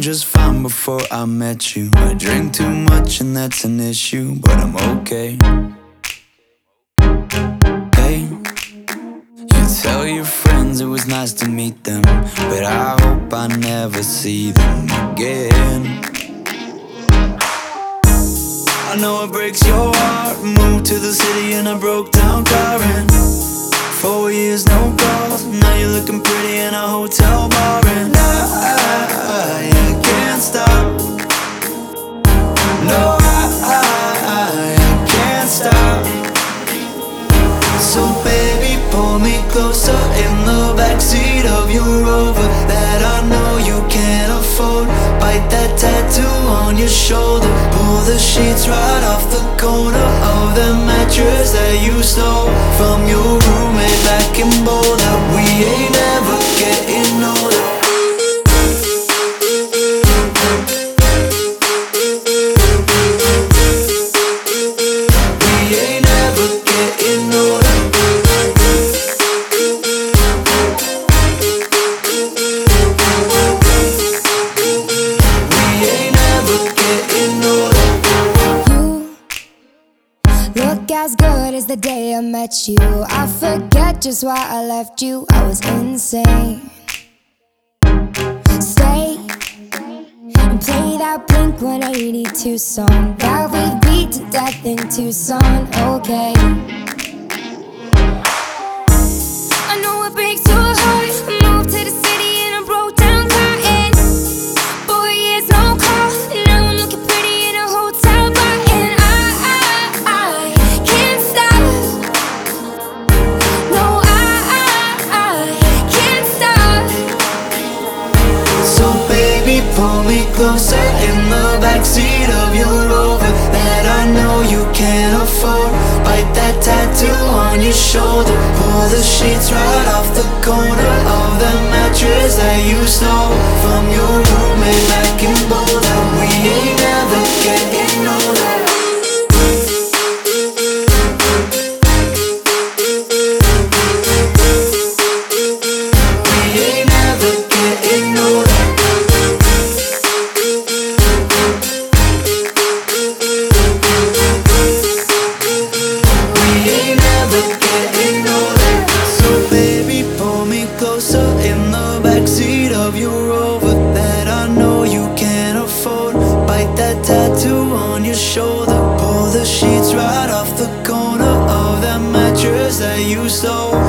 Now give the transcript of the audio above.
just fine before I met you. I drink too much and that's an issue, but I'm okay. Hey, you tell your friends it was nice to meet them, but I hope I never see them again. I know it breaks your heart. Moved to the city in a broke down car, and 4 years no calls. Now you're looking pretty in a hotel bar, and I can't stop. No, I can't stop. So baby, pull me closer in the backseat of your Rover that I know you can't afford. Bite that tattoo on your shoulder. Pull the sheets right off the corner of the mattress that you stole from your roommate back in Boulder. We ain't never getting older. Look as good as the day I met you. I forget just why I left you. I was insane. Stay and play that Blink-182 song that we beat to death in Tucson. Okay, I know it breaks your heart. Moved to the city in a broke down car, and 4 years no call. Now I'm looking pretty in a hotel bar, and I can't stop. No, I can't stop. So baby, pull me closer in the backseat of your Rover that I know you can't afford. Bite that tattoo on your shoulder. Pull the sheets right off the corner of the mattress that you stole from your roommate back in Boulder. We ain't never getting older. In the backseat of your Rover that I know you can't afford. Bite that tattoo on your shoulder. Pull the sheets right off the corner of that mattress that you stole